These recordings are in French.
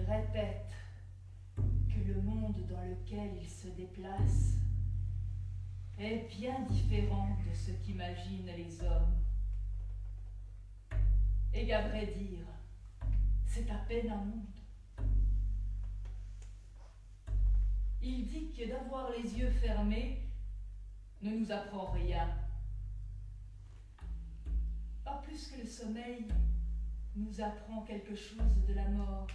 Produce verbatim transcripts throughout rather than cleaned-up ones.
répète que le monde dans lequel il se déplace est bien différent de ce qu'imaginent les hommes. Et qu'à vrai dire, c'est à peine un monde. Il dit que d'avoir les yeux fermés ne nous apprend rien. Pas plus que le sommeil nous apprend quelque chose de la mort.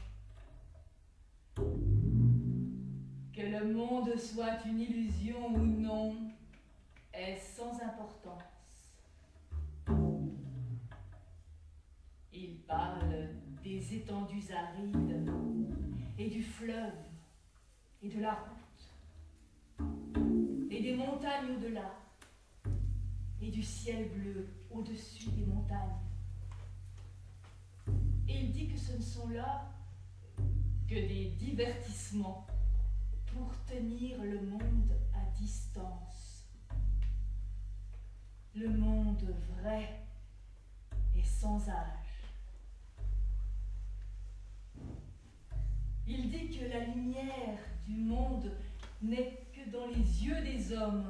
Que le monde soit une illusion ou non est sans importance. Il parle des étendues arides et du fleuve et de la route et des montagnes au-delà et du ciel bleu au-dessus des montagnes. Et il dit que ce ne sont là que des divertissements pour tenir le monde à distance. Le monde vrai et sans âge. Il dit que la lumière du monde n'est que dans les yeux des hommes,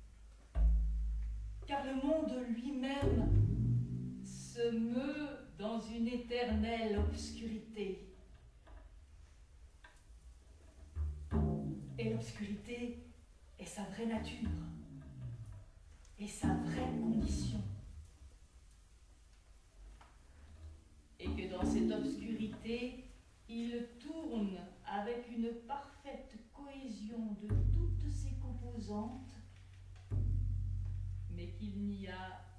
car le monde lui-même se meut dans une éternelle obscurité. Et l'obscurité est sa vraie nature et sa vraie condition. Et que dans cette obscurité, il tourne avec une parfaite cohésion de toutes ses composantes, mais qu'il n'y a